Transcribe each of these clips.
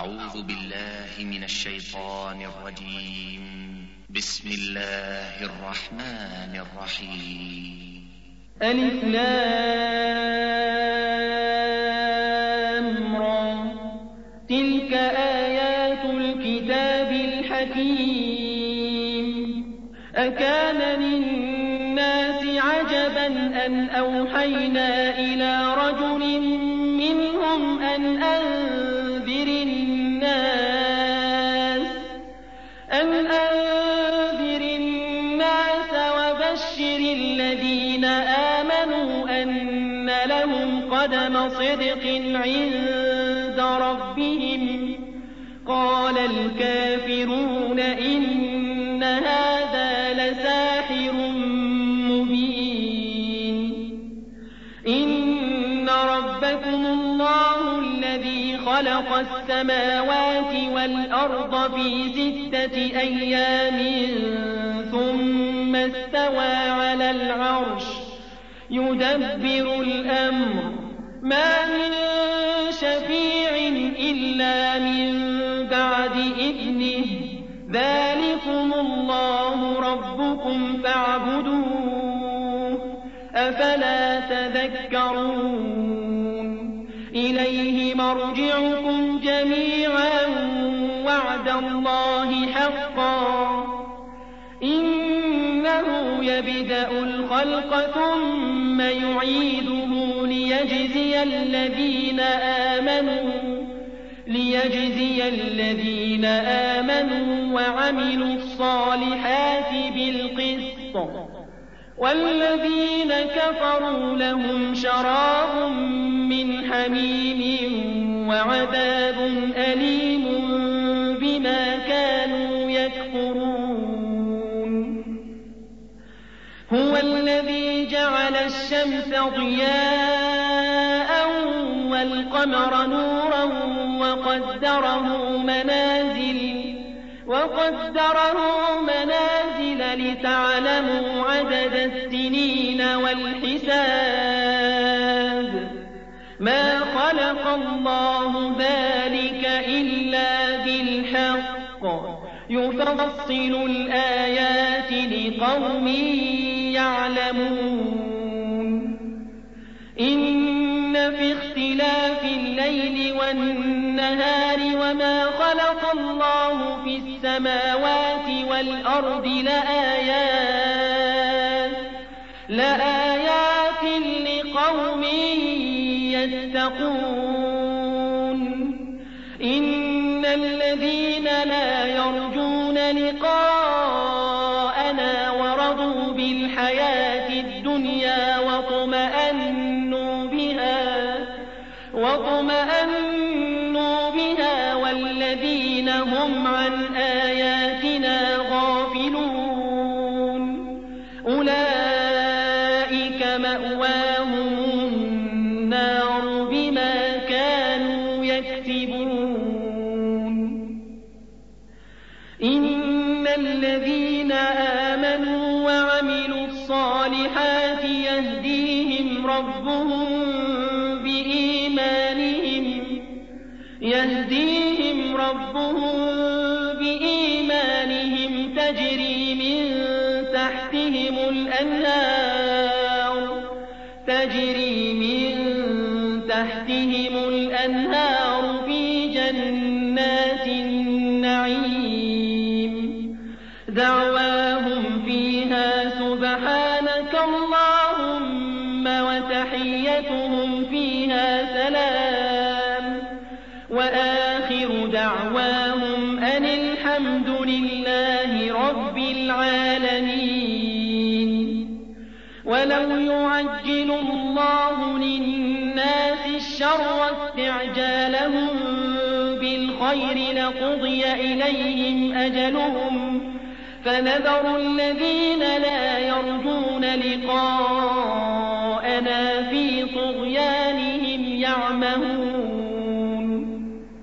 أعوذ بالله من الشيطان الرجيم. بسم الله الرحمن الرحيم. ألف لام را تلك آيات الكتاب الحكيم. أكان للناس عجبا أن أوحينا إلى رجل منهم أن أنذر الناس وبشر الذين آمنوا أن لهم قدم صدق عند ربهم. قال الكافرون إن هذا لساحر مبين. إن ربكم الله الذي خلق السماوات والأرض في 6 أيام ثم استوى على العرش يدبر الأمر ما من شفيع إلا من بعد إذنه. ذلكم الله ربكم فاعبدوه أفلا تذكرون. إليه مرجعكم جميعا وعد الله حقا إنه يبدأ الخلق ثم يعيده ليجزي الذين آمنوا وعملوا الصالحات بالقسط والذين كفروا لهم شراب من حميم وعذاب أليم بما كانوا يكفرون. هو الذي جعل الشمس ضياء والقمر نورا وقدره منازل لتعلموا عدد السنين والحساب. ما خلق الله ذلك إلا بالحق يفصل الآيات لقوم يعلمون. إن في اختلاف الليل والنهار وما خلق الله في السماوات والأرض لآيات لقوم يتقون. إن الذين لا يرجون لقاءنا ورضوا بالحياة الدنيا واطمأنوا بها والذين هم عن آياتنا غافلون أولئك مأواهم النار بما كانوا يكسبون. إن الذين آمنوا وعملوا الصالحات يهديهم ربهم بإيمانهم تجري من تحتهم الأنهار في جنات النعيم. دعواهم فيها سبحانك اللهم وتحيتهم فيها سلام وآخر دعواهم أن الحمد لله رب العالمين. ولو يعجل الله للناس الشر استعجالهم بالخير لقضي إليهم أجلهم فنذر الذين لا يرجون لقاءنا في طغيانهم يعمهون.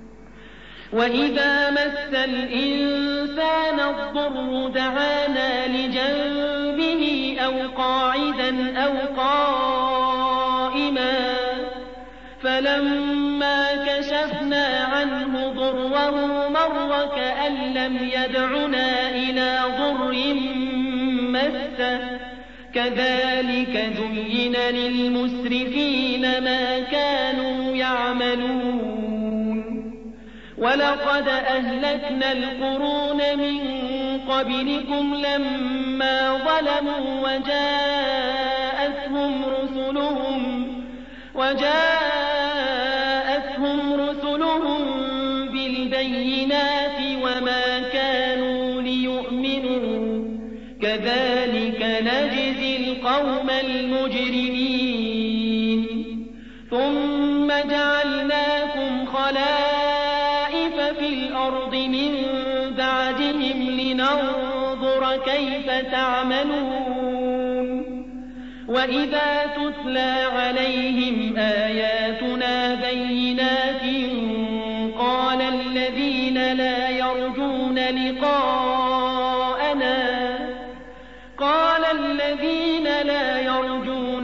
وإذا مس الإنسان الضر دعانا لجنبه أو قاعدا أو قائما فلما كشفنا عنه ضره مر كأن لم يدعنا إلى ضر مسه كذلك زين للمسرفين ما كانوا يعملون ولقد أهلكنا القرون من قبلكم لما ظلموا وجاءتهم رسلهم بالبينات وما كانوا ليؤمنوا كذلك نجزي القوم المجرمين ثم جعلناكم خلائف في الأرض من بعدهم لننظر كيف تعملون وإذا تتلى عليهم آياتنا بينات قال الذين لا يرجون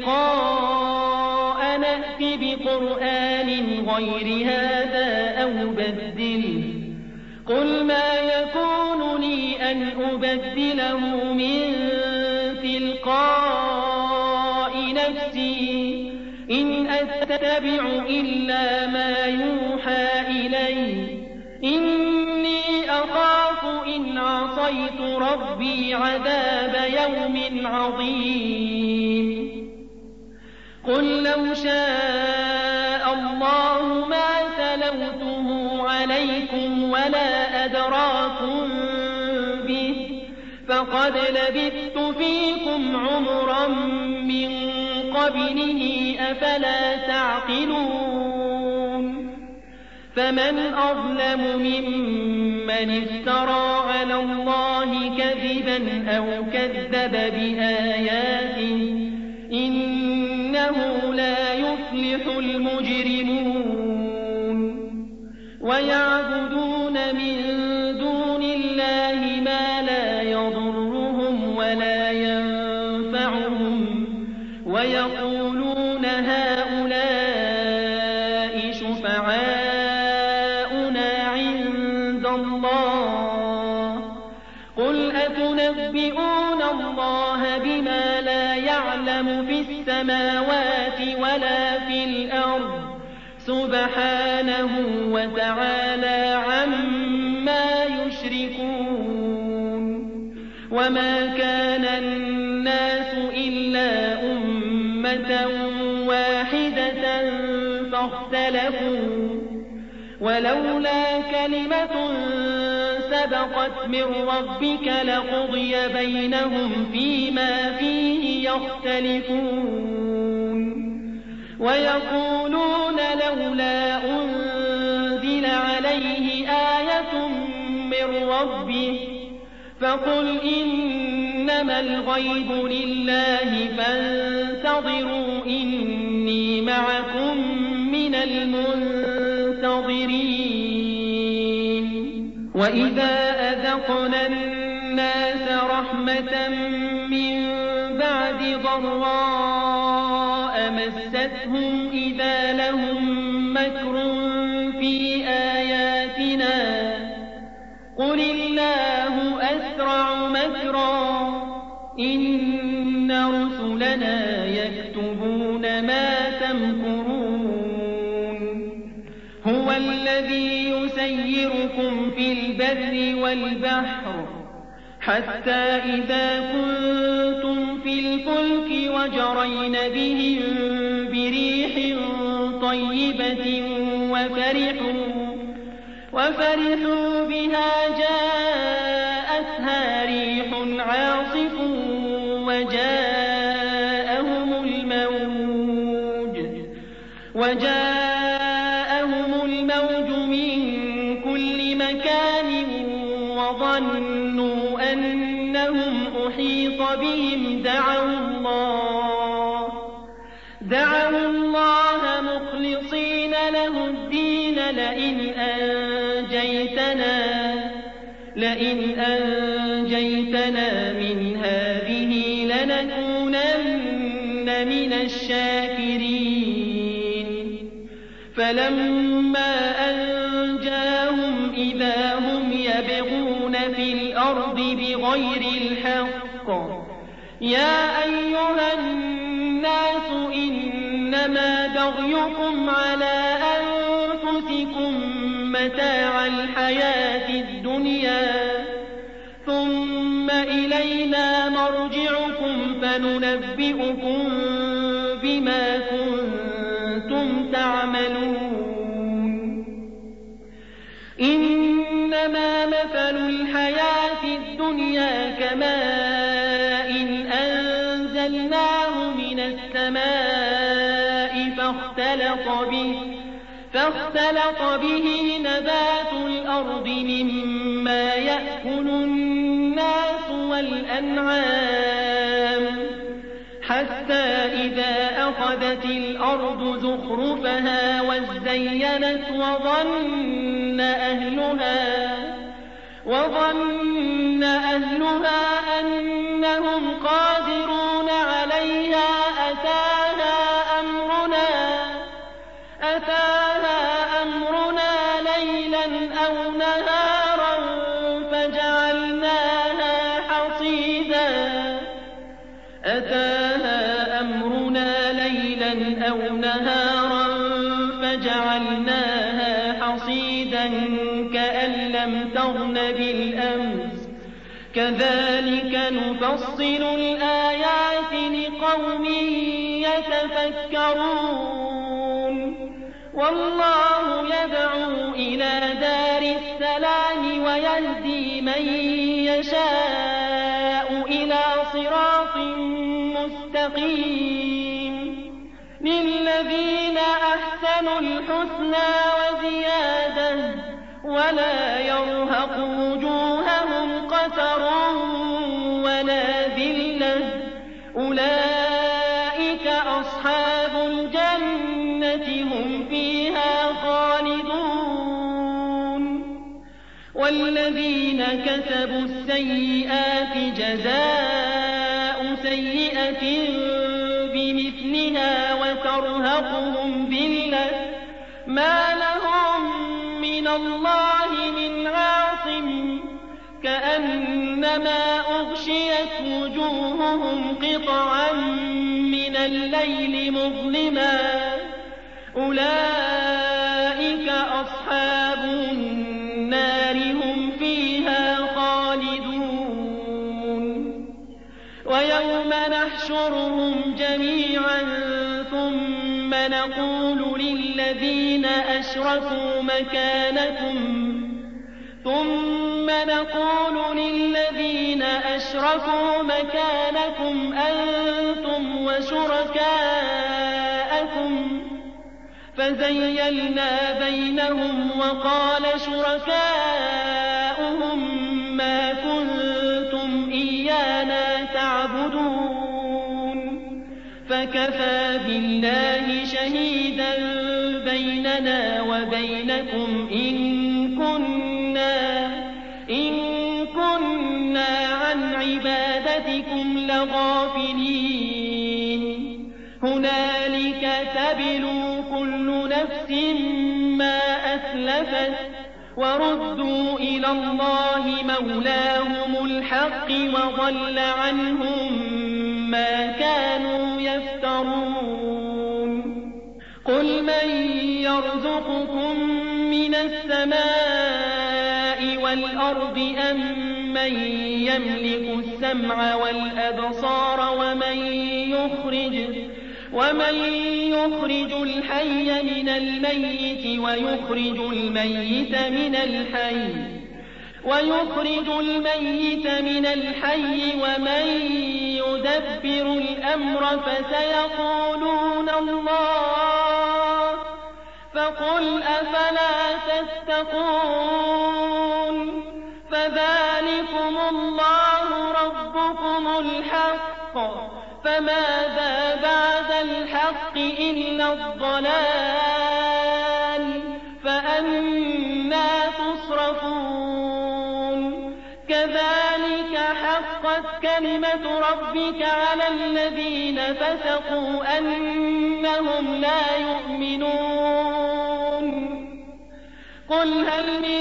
لقاءنا ائت بقرآن غير هذا أو بدله قل ما يكون لي أن أبدله من تلقاء نفسي إن أتبع إلا ما يوحى إلي إني أخاف إن عصيت ربي عذاب يوم عظيم قل لو شاء الله ما تلوته عليكم ولا أدراكم به فقد لبثت فيكم عمرا من قبله أفلا تعقلون فمن أظلم ممن افترى على الله كذبا أو كذب بآياته إنه لا يفلح المجرمون ويعبدون من دون الله ما لا يضرهم ولا ينفعهم ويقولون هؤلاء شفعاؤنا عند الله قل أتنبئون الله بما لا يعلم في السماوات ولا في الأرض سبحانه وتعالى عما يشركون وما كان الناس إلا أمة واحدة فاختلفوا ولولا كلمة سبقت من ربك لقضي بينهم فيما فيه يختلفون ويقولون لولا أنزل عليه آية من ربه فقل إنما الغيب لله فانتظروا إني معكم من المنتظرين وإذا أذقنا الناس رحمة من بعد ضراء مستهم إذا لهم مكر في آياتنا قل الله أسرع مكرا إن رسلنا يكتبون ما تمكرون هو الذي يسيركم في البر والبحر حتى إذا كنتم في الفلك وجرين بهم بريح طيبة وفرحوا بها جاءتها ريح عاصف وجاءهم الموج من كل مكان وظنوا أنهم أحيط بهم دعوا الله مخلصين له الدين لئن أنجيتنا من هذه لنكونن من الشاكرين فلما أنجاهم إذا هم يبغون في الأرض بغير الحق يا أيها الناس إنما بغيكم على أنفسكم متاع الحياة الدنيا ثم إلينا مرجعكم فننبئكم بما كنتم تعملون إنما مثل الحياة الدنيا كماء أنزلناه من السماء فاختلط به نبات الأرض مما يأكل الناس والأنعام حتى إذا أخذت الأرض زخرفها وزينت وظن أهلها أنهم قادرون عليها أتاها أمرنا ليلا أو نهارا فجعلناها حصيدا كأن لم تغن بالأمس كذلك نفصل الآيات لقوم يتفكرون والله يدعو إلى دار السلام ويهدي من يشاء إلى صراط مستقيم للذين أحسنوا الحسنى وزيادة ولا يرهق وجوههم قتر ولا ذلة أولئك أصحاب الجنة هم فيها خالدون والذين كسبوا السيئات جزاء سيئة بمثلها وترهقهم ذلة ما لهم من الله من عاصم كأنما أغشيت وجوههم قطعا من الليل مظلما أولئك أصحاب النار هم فيها خالدون ويوم نحشرهم جميعا ثم نقول للذين أشركوا مكانكم أنتم وشركاءكم فزيلنا بينهم وقال شركاؤهم ما كنتم إيانا تعبدون فكفى بالله شهيدا بيننا وبينكم إن كنا عن عبادتكم لغافلين هنالك تبلو كل نفس ما أسلفت وردوا إلى الله مولاهم الحق وضل عنهم ما كانوا يفترون قل من يرزقكم من السماء والأرض أم من يملك السمع والأبصار ومن يخرج الحي من الميت ويخرج الميت من الحي ومن يدبر الأمر فسيقولون الله فقل أفلا تتقون فذلكم الله ربكم الحق فماذا بعد الحق إلا الضلال فأنى تصرفون كذلك حقت كلمة ربك على الذين فسقوا أنهم لا يؤمنون قل هل من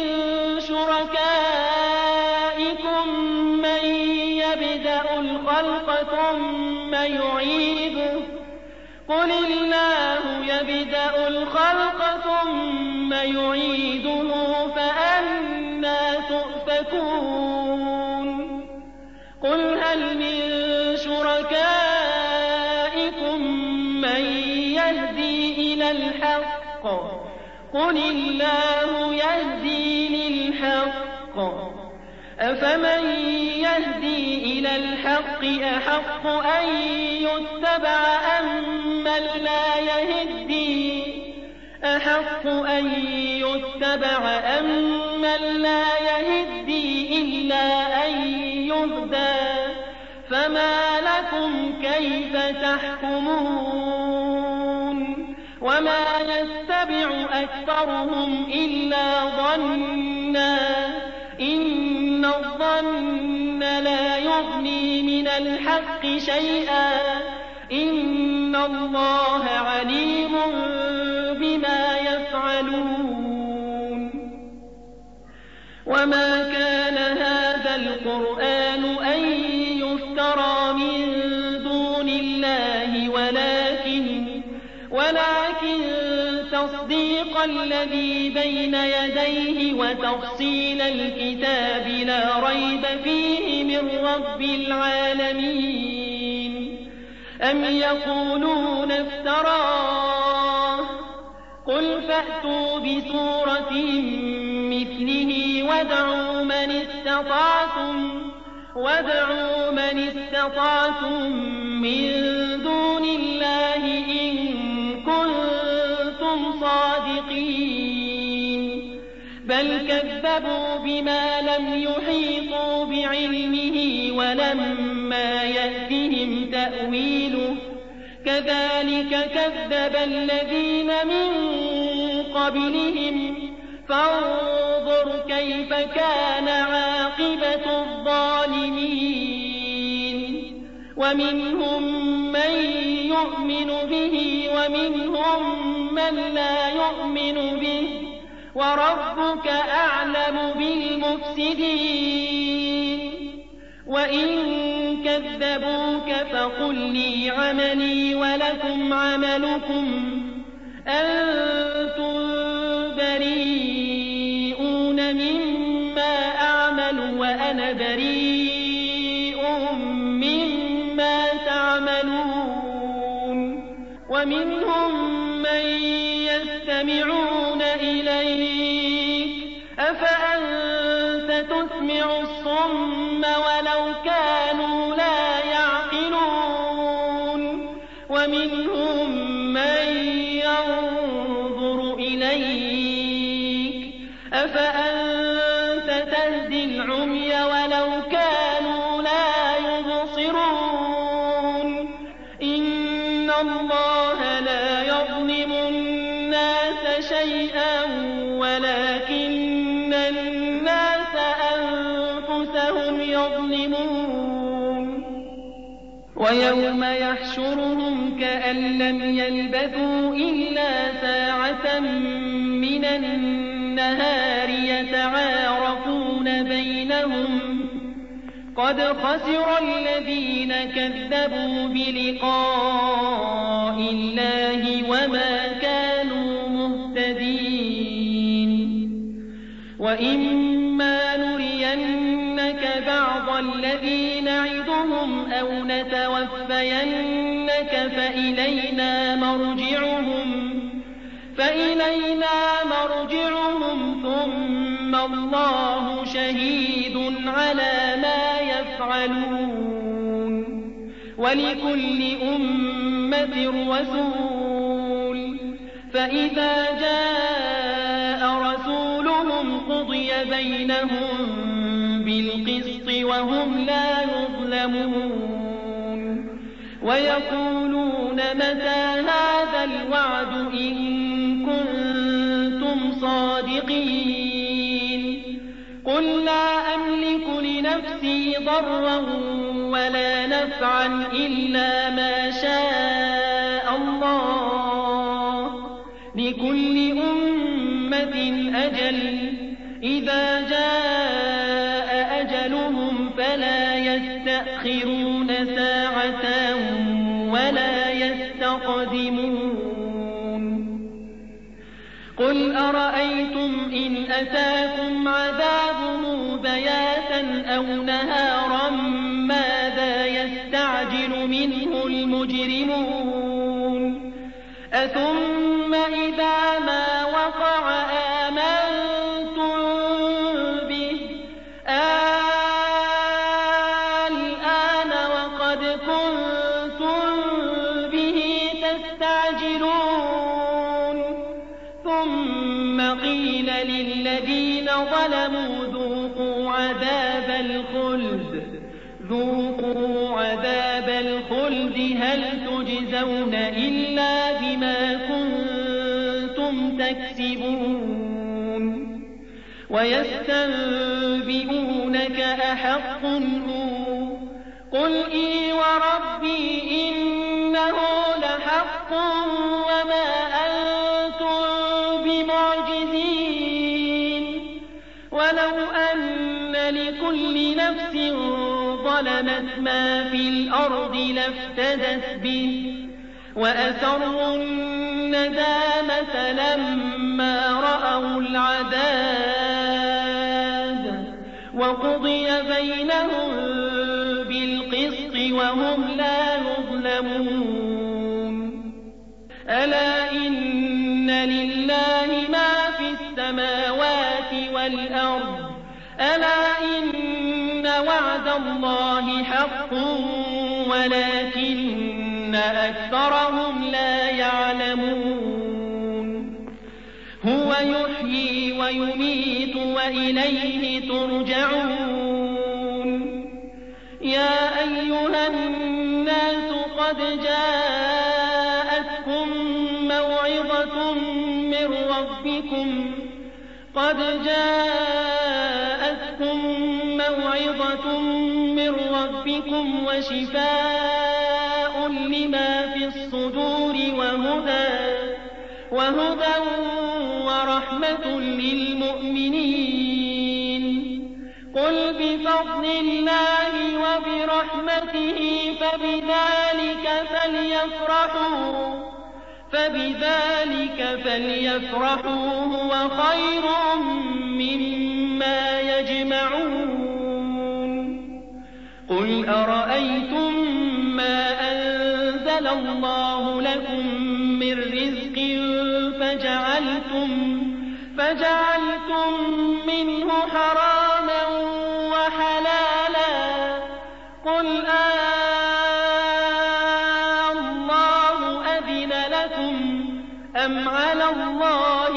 شركائكم من يبدأ الخلق ثم يعيده قل الله يبدأ الخلق ثم يعيده فأنى تؤفكون قل هل من شركائكم من يهدي إلى الحق قل الله يهدي للحق أفمن يهدي إلى الحق أحق أن يتبع أمن لا يهدي إلا أن يهدى فما لكم كيف تحكمون وما يتبع أكثرهم إلا ظنا إن الظن لا يغني من الحق شيئا إن الله عليم بما يفعلون وما كان هذا القرآن أن يفترى من دون الله ولكن تصديق الذي بين يديه وتفصيل الكتاب لا ريب فيه من رب العالمين أم يقولون افتراه قل فأتوا بسورة مثله وادعوا من استطعتم من دون الله إن كنتم صادقين بل كذبوا بما لم يحيطوا بعلمه ولما يأتهم تأويله كذلك كذب الذين من قبلهم فانظر كيف كان عاقبة الظالمين ومنهم من يؤمن به ومنهم من لا يؤمن به وربك أعلم بالمفسدين وإن كذبوك فقل لي عملي ولكم عملكم أنتم بريئون مما أعمل وأنا بريء مما تعملون ومنهم من يستمعون إليك أفأنت تسمع الصم ولو كانوا لا يعقلون ومنهم من ينظر إليك أفأنت تهدي العمي ولو كانوا لا يبصرون إن الله لا يظلم الناس شيئا ولكن الناس أنفسهم يظلمون ويوم يحشرهم كأن لم يلبثوا إلا ساعة من النهار يتعارفون بينهم قد خسر الذين كذبوا بلقاء الله وما كانوا مهتدين وإما نرينك بعض الذي نعدهم أو نتوفينك فإلينا مرجعهم ثم الله شهيد على ما يفعلون ولكل أمة رسول فإذا جاء رسولهم قضي بينهم بالقسط وهم لا يظلمون ويقولون متى هذا الوعد إن كنتم صادقين قل لا أملك لنفسي ضرا ولا نفعا إلا ما شاء الله لكل أمة الأجل إذا جاء أجلهم فلا يستأخرون ساعة ولا يستقدمون قل أرأيتم إن أتاكم عذابه بياتا أو نهارا ماذا يستعجل منه المجرمون أثم إذا ما وقع آمنتم به الآن وقد كنتم به تستعجلون ثم قيل للذين ظلموا ذوقوا عذاب الخلد هل تجزون إلا بما كنتم تكسبون ويستنبئونك أحق هو قل إي وربي إنه لحق وما أنتم بمعجزين ولو أن لكل نفس ظلمت ما في الأرض لافتدت به وأسروا الندامة لما رأوا العذاب وقضي بينهم بالقسط وهم لا يظلمون ألا إن لله ما في السماوات والأرض ألا إن وعد الله حق ولكن أكثرهم لا يعلمون هو يحيي ويميت وإليه ترجعون يا أيها الناس قد جاءتكم موعظة من ربكم وشفاء لما في الصدور وهدى ورحمة للمؤمنين قل بفضل الله وبرحمته فبذلك فليفرحوا هو خير مما يجمعون قل أرأيتم ما أنزل الله لكم من رزق فجعلتم منه حراما وحلالا قل الله أذن لكم أم على الله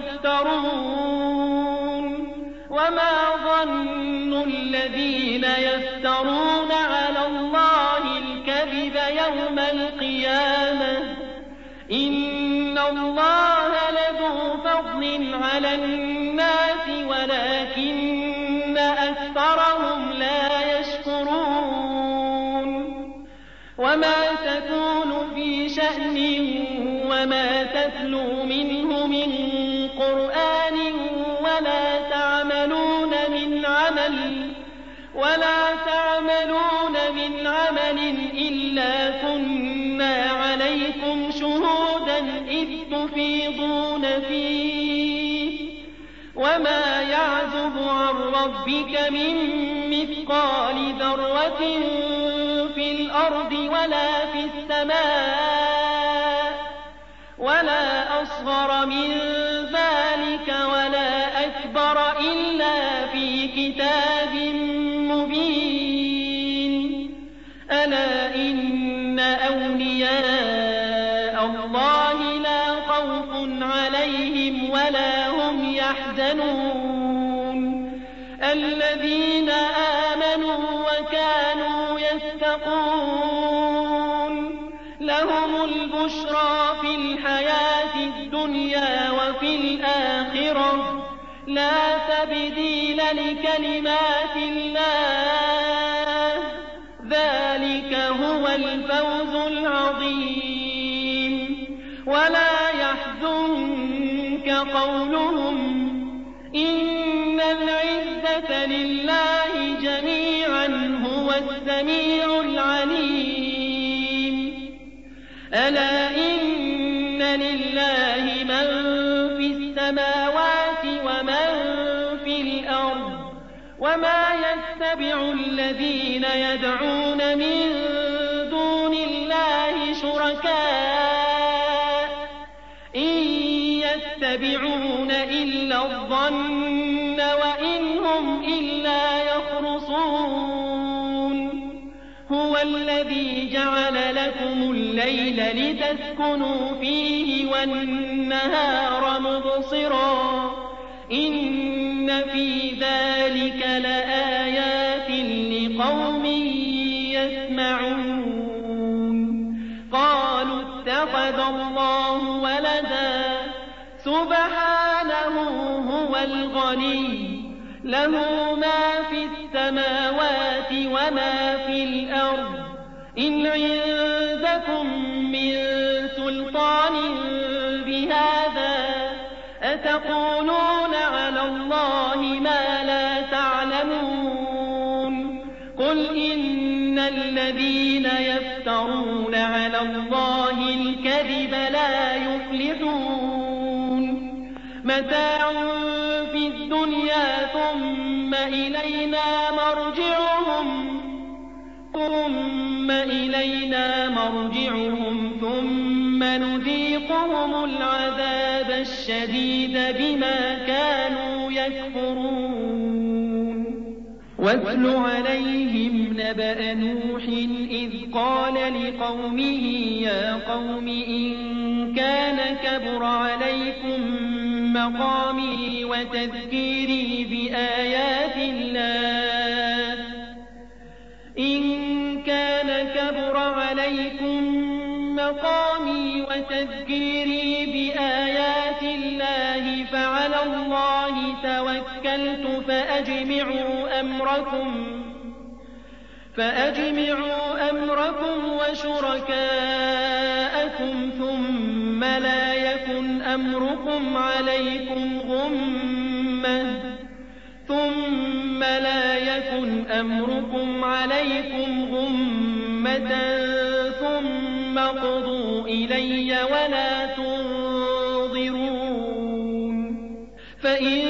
تفترون وما ظن الذين يفترون على الله الكذب يوم القيامة إن الله لذو فضل على الناس ولكن أكثرهم لا يشكرون وما تكون في شأن وما تتلو منه من قرآن ولا تعملون من عمل إلا كنا عليكم شهودا إذ تفيضون فيه وما يعزب عن ربك من مثقال ذرة في الأرض ولا في السماء ولا أصغر من ذلك ولا أكبر إلا في كتاب مبين ألا إن أولياء الله لا خوف عليهم ولا هم يحزنون الذين آمنوا وكانوا يتقون لهم البشرى في الحياة الدنيا وفي الآخرة لا تبديل لكلمات الله ذلك هو الفوز العظيم ولا يحزنك قولهم العزة لله جميعا هو السميع العليم. ألا إن لله من في السماوات ومن في الأرض وما يتبع الذين يدعون من دون الله شركاء إن يتبعون إلا الظن وإن هم إلا يخرصون. هو الذي جعل لكم الليل لتسكنوا فيه والنهار مبصرا إن في ذلك لآيات لقوم يسمعون. قالوا اتخذ الله ولدا سبحانه هو الغني له ما في السماوات وما في الأرض إن عندكم من سلطان بهذا أتقولون على الله ما لا تعلمون. قل إن الذين يفترون على الله الكذب لا يفلحون. متاع في الدنيا ثم إلينا مرجعهم ثم نذيقهم العذاب الشديد بما كانوا يكفرون. واتل عليهم نبأ نوح إذ قال لقومه يا قوم إن كان كبر عليكم مقامي وتذكيري بآيات الله فعلى الله توكلت فأجمعوا أمركم وشركاءكم ثم لا يكن أمركم عليكم غمة ثم اقضوا إلي ولا تنظرون. فإن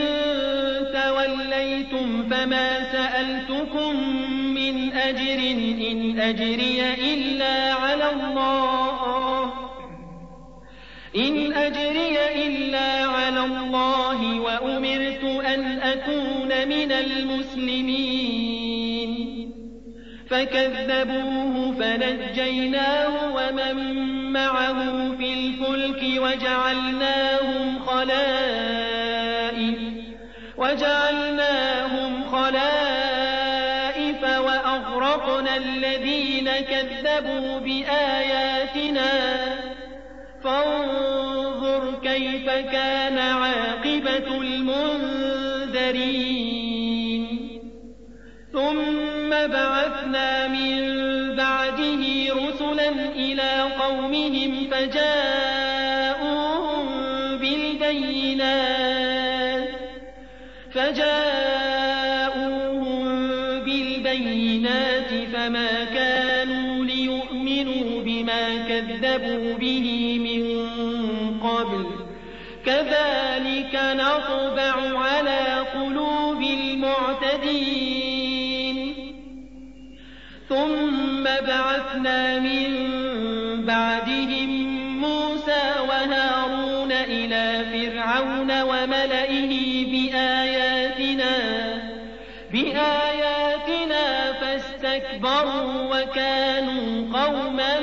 توليتم فما سألتكم من أجر إن أجري إلا على الله وأمرت أن أكون من المسلمين. فكذبوه فنجيناه ومن معه في الفلك وجعلناهم خلائف وأغرقنا الذين كذبوا بآياتنا فانظر كيف كان عاقبة المنذرين. ثم بعثنا من بعده رسلا إلى قومهم فجاءوهم بالبينات فما كانوا ليؤمنوا بما كذبوا به من قبل كذلك نطبع على قلوب المعتدين. ثم بعثنا من بعدهم موسى وهارون إلى فرعون وملئه بآياتنا فاستكبروا وكانوا قوما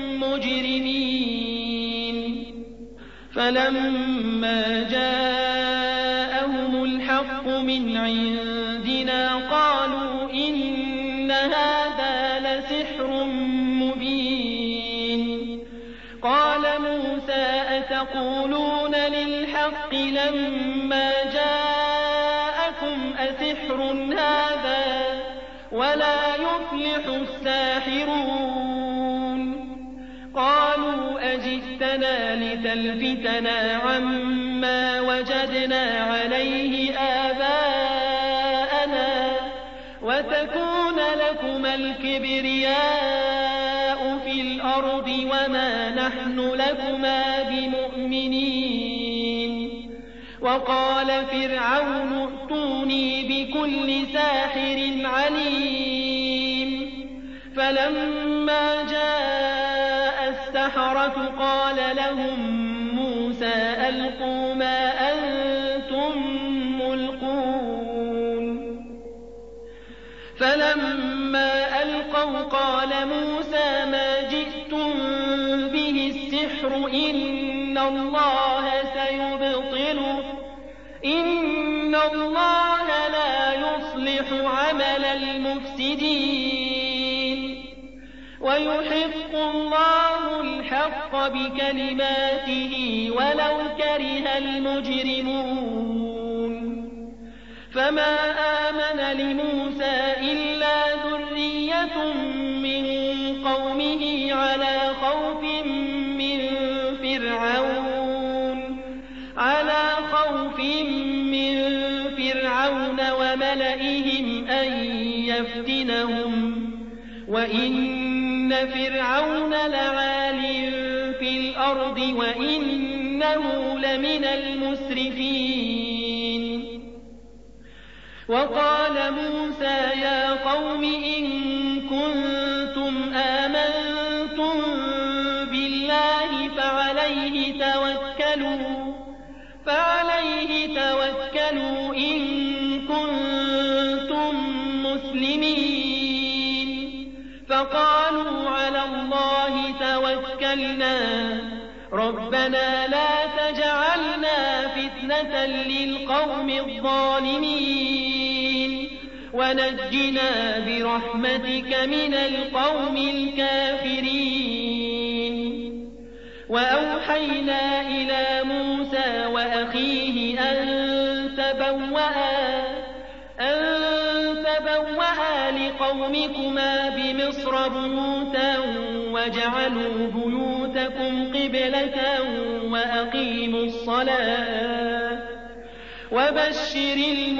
مجرمين. فلما جاءهم الحق من عندنا قالوا إن هذا لسحر مبين. قال موسى أتقولون للحق لما جاءكم أسحر هذا ولا يفلح الساحرون. قالوا أجئتنا لتلفتنا عما وجدنا عليه آباءنا وتكون لكما الكبرياء في الأرض وما نحن لكما بمؤمنين وقال فرعون ائتوني بكل ساحر عليم فلما جاء السحرة قال لهم موسى ألقوا ما أنتم ملقون فلما ألقوا قال موسى ما جئتم به السحر إن الله سيبطله إن الله لا يصلح عمل المفسدين ويحق الله الحق بكلماته ولو كره المجرمون فما آمن لموسى إلا ذرية من قومه على خوف من فرعون وملئهم أن يفتنهم وإن فرعون لعال في الأرض وإنه لمن المسرفين وقال موسى يا قوم إن كنتم آمنتم بالله فعليه توكلوا إن كنتم مسلمين فقالوا على الله توكلنا ربنا لا تجعلنا فتنة للقوم الظالمين ونجنا برحمتك من القوم الكافرين وأوحينا إلى موسى وأخيه أن تبوأ لقومكما بمصر بيوتا واجعلوا بيوتكم قبلة وأقيموا الصلاة وبشر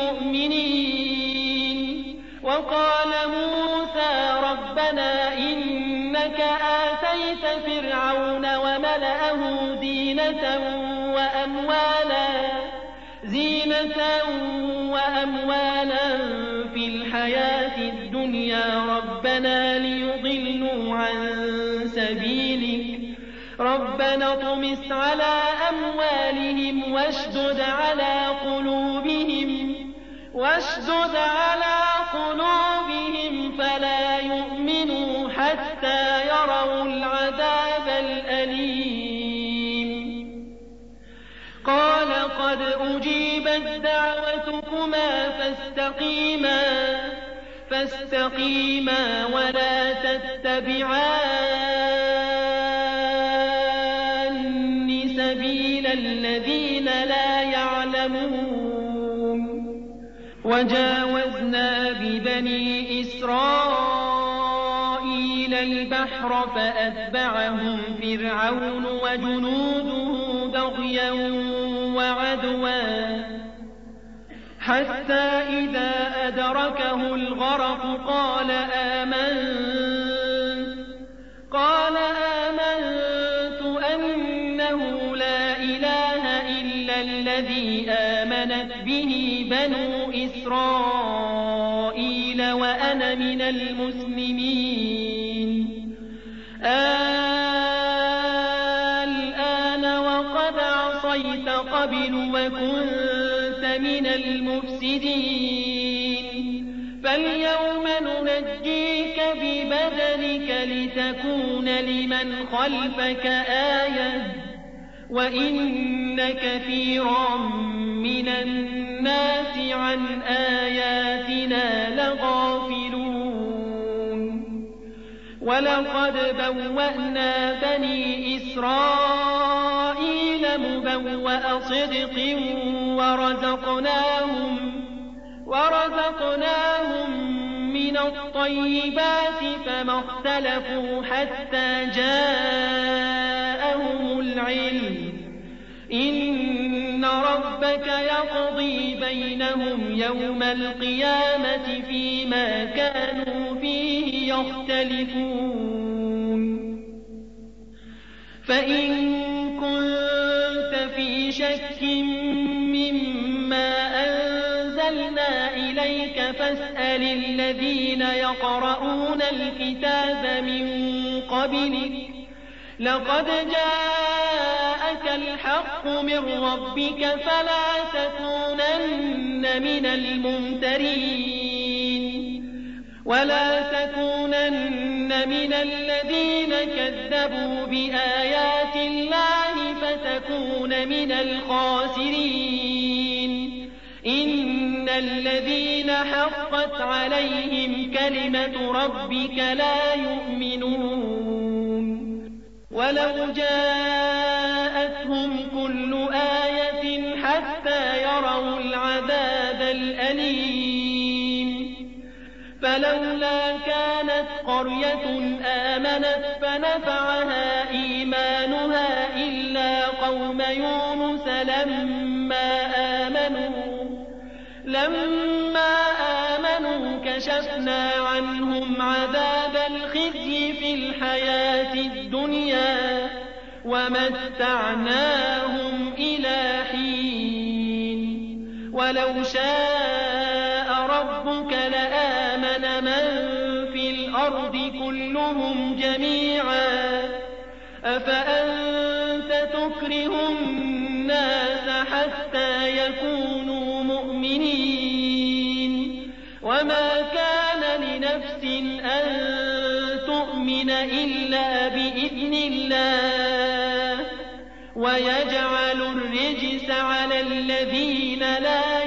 المؤمنين وقال موسى ربنا إنك آتيت فرعون وملأه زينة وأموالا في الحياة الدنيا ربنا ليضلوا عن سبيلك ربنا اطمس على أموالهم واشدد على قلوبهم فلا يؤمنوا حتى يروا العذاب الأليم قال قد أجيبت دعوتكما فاستقيما ولا تتبعان سبيل الذين لا يعلمون وجاوزنا ببني إسرائيل البحر فأتبعهم فرعون وجنوده بغيا وعدوا حتى إذا أدركه الغرق قال آمنت أنه لا إله إلا الذي آمنت به بنو إسرائيل وأنا من المسلمين الآن وقد عصيت قبل وكنت من المفسدين فاليوم ننجيك ببدنك لتكون لمن خلفك آية وإن كثيرا من الناس عن آياتنا لغافلون ولقد بوأنا بني إسرائيل مبوأ صدق ورزقناهم من الطيبات فما اختلفوا حتى جاءهم العلم إن ربك ربك يقضي بينهم يوم القيامة فيما كانوا فيه يختلفون فإن كنت في شك مما أنزلنا إليك فاسأل الذين يقرؤون الكتاب من قبلك لقد جاءك الحق من ربك فلا تكونن من الممترين ولا تكونن من الذين كذبوا بآيات الله فتكون من الخاسرين إن الذين حقت عليهم كلمة ربك لا يؤمنون ولو جاءتهم كل آية حتى يروا العذاب الأليم فلولا كانت قرية آمنت فنفعها إيمانها إلا قوم يونس لما آمنوا كشفنا عنهم عذاب الخزي في الحياة الدنيا ومتعناهم إلى حين ولو شاء ربك لآمن من في الأرض كلهم جميعا أفأنت تكره الناس حتى يكونوا مؤمنين وما كان لنفس أن تؤمن إلا بإذن الله ويجعل الرجس على الذين لا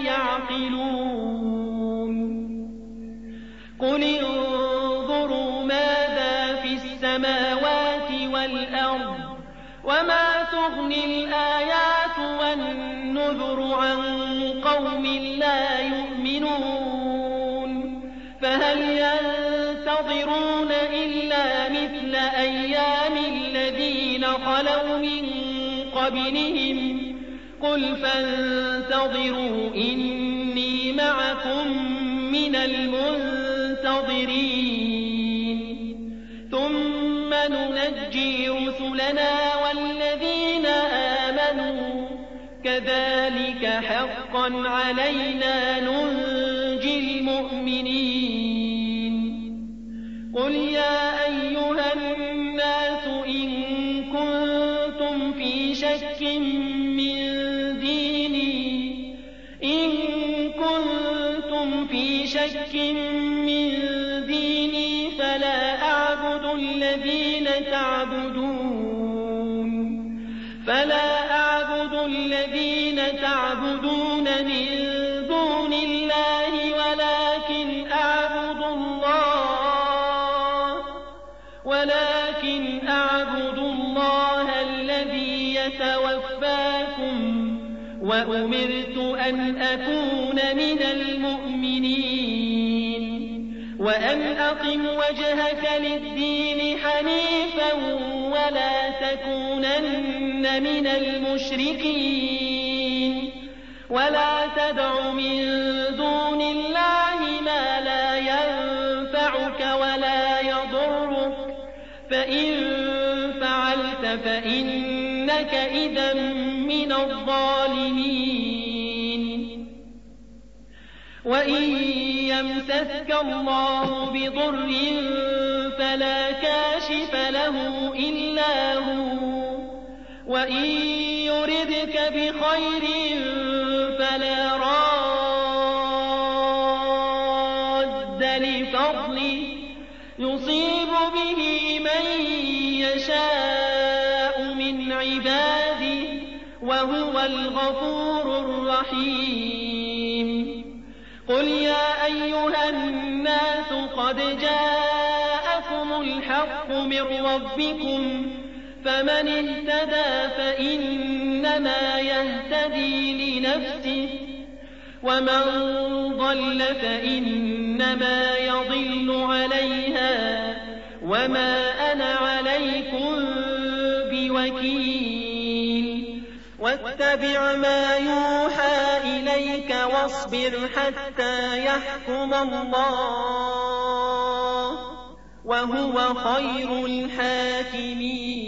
يعقلون قل انظروا ماذا في السماوات والأرض وما تغني الآيات والنذر عن قوم لا يؤمنون فهل ينتظرون إلا مثل أيام الذين خلوا من قبلهم قل فانتظروا إني معكم من المنتظرين ثم ننجي رسلنا والذين آمنوا كذلك حقا علينا ننجي المؤمنين قل يا أيها الناس إن كنتم في شك من ديني فلا أعبد الذين تعبدون من دون الله ولكن أعبد الله الذي يتوفاكم وأمرت أن أكون من المؤمنين وأن أقم وجهك للدين حنيفا ولا تكونن من المشركين ولا تدع من دون الله ما لا ينفعك ولا يضرك فإن فعلت فإنك إذا من الظالمين وإن يمسسك الله بضر فلا كاشف له إلا هو وإن يردك بخير فلا راد لفضله يصيب به من يشاء من عباده وهو الغفور الرحيم قل يا أيها الناس قد جاءكم الحق من ربكم فمن اهتدى فإنما يهتدي لنفسه ومن ضل فإنما يضل عليها وما أنا عليكم بوكيل فاتبع ما يوحى إليك واصبر حتى يحكم الله وهو خير الحاكمين.